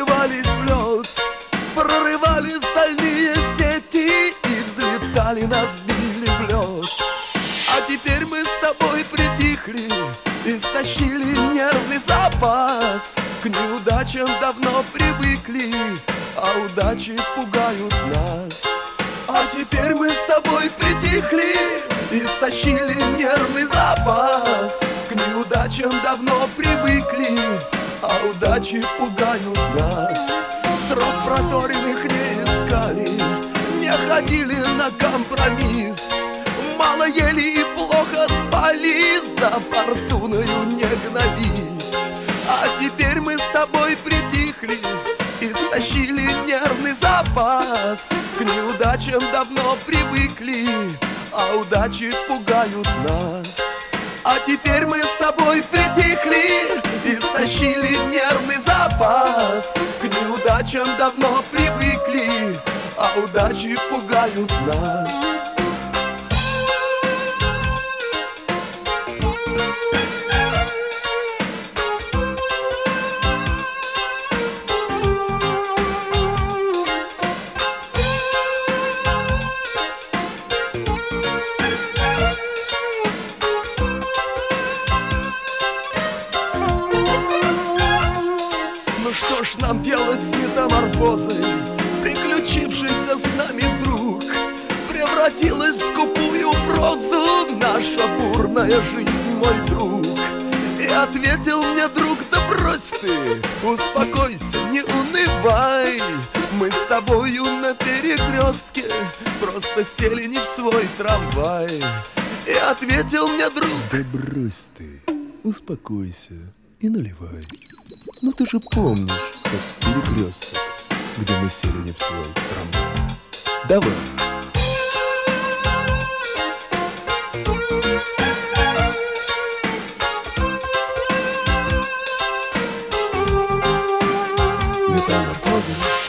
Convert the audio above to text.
вливались в лед, прорывали стальные сети и взлетали, нас били в лед. А теперь мы с тобой притихли, истощили нервный запас. К неудачам давно привыкли, а удачи пугают нас. А теперь мы с тобой притихли, истощили нервный запас. К неудачам давно привыкли, а удачи пугают нас. Троп проторенных не искали, не ходили на компромисс. Мало ели и плохо спали, за фортуною не гнались. А теперь мы с тобой притихли, истощили нервный запас. К неудачам давно привыкли, а удачи пугают нас. А теперь мы с тобой притихли, истощили нервный запас. К неудачам давно привыкли, а удачи пугают нас. Что ж нам делать с метаморфозой, приключившейся с нами вдруг? Превратилась в скупую прозу наша бурная жизнь, мой друг. И ответил мне друг: да брось ты, успокойся, не унывай. Мы с тобою на перекрестке просто сели не в свой трамвай. И ответил мне друг: да брось ты, успокойся и наливай. Ну ты же помнишь тот перекресток, где мы сели не в свой трамвай. Давай. Метаморфоза.